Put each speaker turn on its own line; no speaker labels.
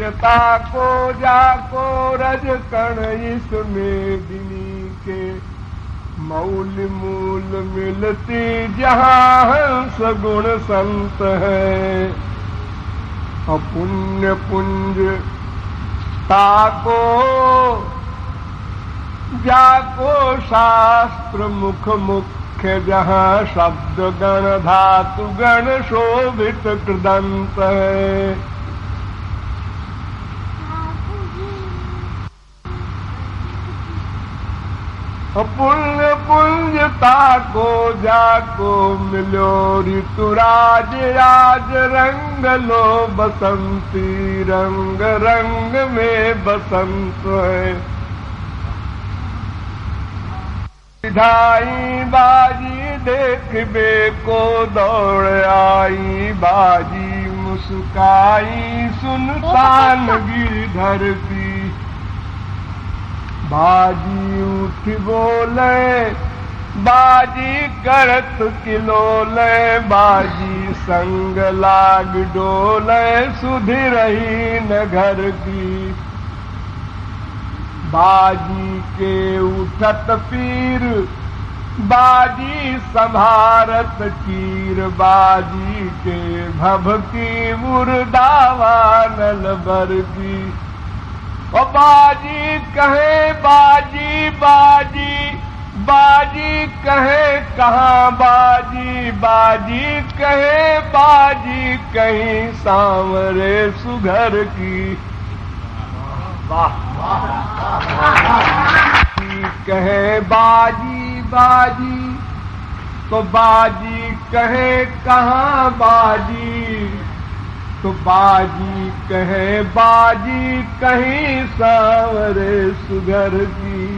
ताको जाको रज कण इसमें दिनी के मौल मूल मिलती जहाँ हंस गुण संत है। अपुण्य पुंज ताको जाको शास्त्र मुख मुख्य जहाँ शब्द गण धातु गण शोभित कृदंत है। पुण्य पुंजता को जाको मिलो ऋतुराज आज रंग लो बसंती रंग रंग में बसंत है। विधाई बाजी देखबे को दौड़ आई बाजी मुस्काई सुनसान गिरधर की बाजी उठ बोले बाजी करत किलोले बाजी संग लाग डोले सुधि रही न घर की बाजी के उठत पीर बाजी संभारत कीर बाजी के भभकी मुर्दावा नल बर की बाजी कहे बाजी बाजी बाजी कहे कहाँ बाजी बाजी कहे बाजी कहीं सांवरे सुघर की वाह कहे बाजी बाजी तो बाजी कहे कहाँ बाजी तो बाजी कहे बाजी कहीं सांवरे सुघर की